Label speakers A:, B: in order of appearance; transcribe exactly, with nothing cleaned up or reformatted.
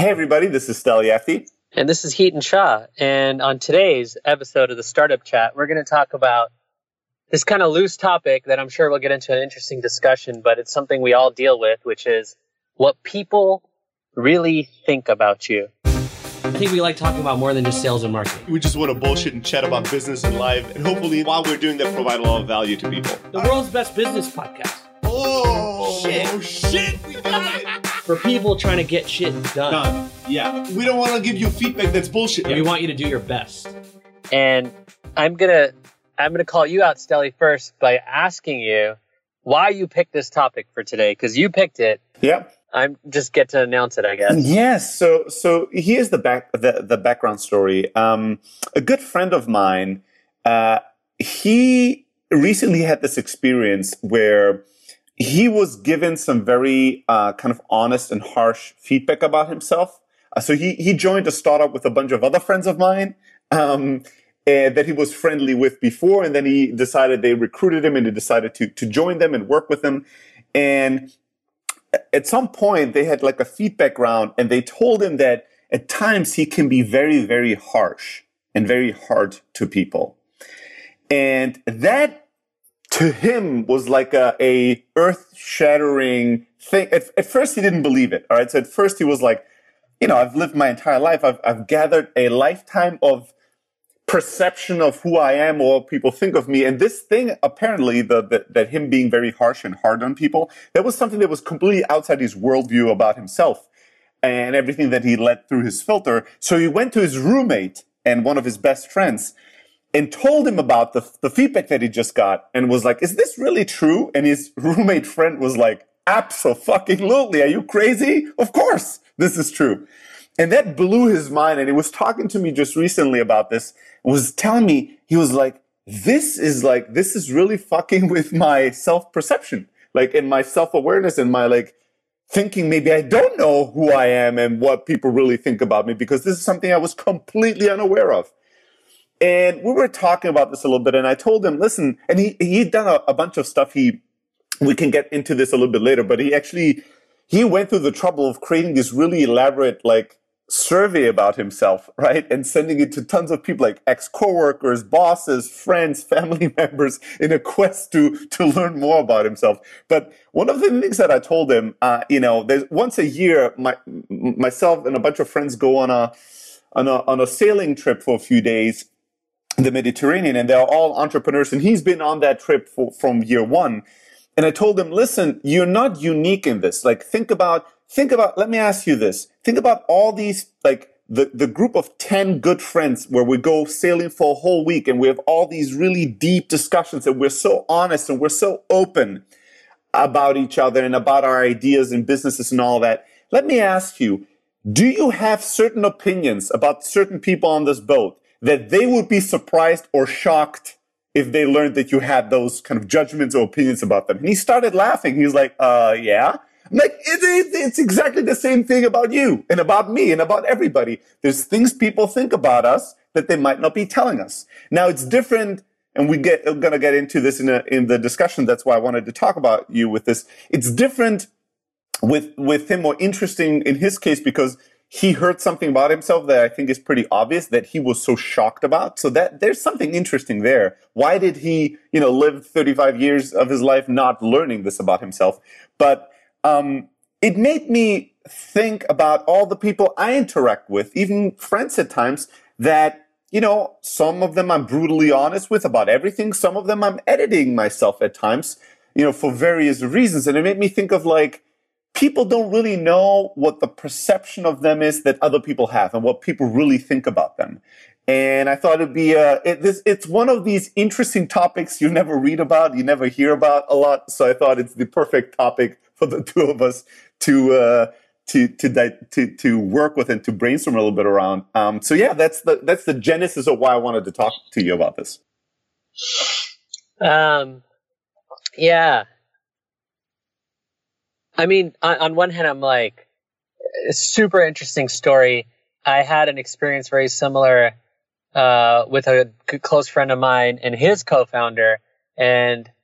A: Hey everybody, this is Steli Yafty.
B: And this is Heaton Shah. And on today's episode of the Startup Chat, we're going to talk about this kind of loose topic that I'm sure we'll get into an interesting discussion, but it's something we all deal with, which is what people really think about you.
C: I think we like talking about more than just sales and marketing.
A: We just want to bullshit and chat about business and life, and hopefully while we're doing that, provide a lot of value to people.
C: The world's best business podcast.
A: Oh,
C: shit.
A: Oh, shit. We got it.
C: For people trying to get shit done.
A: Done. Yeah. We don't want to give you feedback that's bullshit.
C: Yeah, we want you to do your best.
B: And I'm going to I'm gonna call you out, Steli, first by asking you why you picked this topic for today, because you picked it.
A: Yeah.
B: I'm just get to announce it, I guess.
A: Yes. So, so here's the back, the, the background story. Um, a good friend of mine, uh, he recently had this experience where he was given some very, uh, kind of honest and harsh feedback about himself. Uh, so he, he joined a startup with a bunch of other friends of mine, um, and that he was friendly with before. And then he decided they recruited him and he decided to, to join them and work with them. And at some point, they had like a feedback round, and they told him that at times he can be very, very harsh and very hard to people. And that, to him, was like a, a earth-shattering thing. At, at first, he didn't believe it. All right. So at first, he was like, you know, I've lived my entire life. I've, I've gathered a lifetime of perception of who I am or what people think of me. And this thing, apparently, the, the, that him being very harsh and hard on people, that was something that was completely outside his worldview about himself and everything that he let through his filter. So he went to his roommate and one of his best friends and told him about the, the feedback that he just got and was like, is this really true? And his roommate friend was like, abso-fucking-lutely. Are you crazy? Of course this is true. And that blew his mind. And he was talking to me just recently about this, was telling me, he was like, this is like, this is really fucking with my self-perception, like, and my self-awareness and my, like, thinking maybe I don't know who I am and what people really think about me, because this is something I was completely unaware of. And we were talking about this a little bit, and I told him, listen, and he, he'd done a, a bunch of stuff. He, we can get into this a little bit later, but he actually, he went through the trouble of creating this really elaborate, like, survey about himself, right? And sending it to tons of people, like ex-coworkers, bosses, friends, family members, in a quest to, to learn more about himself. But one of the things that I told him, uh, you know, there's once a year, my, myself and a bunch of friends go on a, on a, on a sailing trip for a few days in the Mediterranean, and they're all entrepreneurs. And he's been on that trip for, from year one. And I told him, listen, you're not unique in this. Like, think about, think about, let me ask you this. Think about all these, like, the, the group of ten good friends where we go sailing for a whole week and we have all these really deep discussions and we're so honest and we're so open about each other and about our ideas and businesses and all that. Let me ask you, do you have certain opinions about certain people on this boat that they would be surprised or shocked if they learned that you had those kind of judgments or opinions about them? And he started laughing. He was like, uh, yeah. I'm like, it, it, it's exactly the same thing about you and about me and about everybody. There's things people think about us that they might not be telling us. Now, it's different, and we get, we're going to get into this in, a, in the discussion. That's why I wanted to talk about you with this. It's different with, with him, or interesting in his case, because he heard something about himself that I think is pretty obvious that he was so shocked about. So that there's something interesting there. Why did he, you know, live thirty-five years of his life not learning this about himself? But um, it made me think about all the people I interact with, even friends at times, that, you know, some of them I'm brutally honest with about everything. Some of them I'm editing myself at times, you know, for various reasons. And it made me think of, like, people don't really know what the perception of them is that other people have and what people really think about them. And I thought it'd be, uh, it, this, it's one of these interesting topics you never read about, you never hear about a lot. So I thought it's the perfect topic for the two of us to, uh, to, to, to, to work with and to brainstorm a little bit around. Um, so yeah, that's the, that's the genesis of why I wanted to talk to you about this.
B: Um, yeah. I mean, on, on one hand, I'm like, a super interesting story. I had an experience very similar uh, with a close friend of mine and his co-founder. And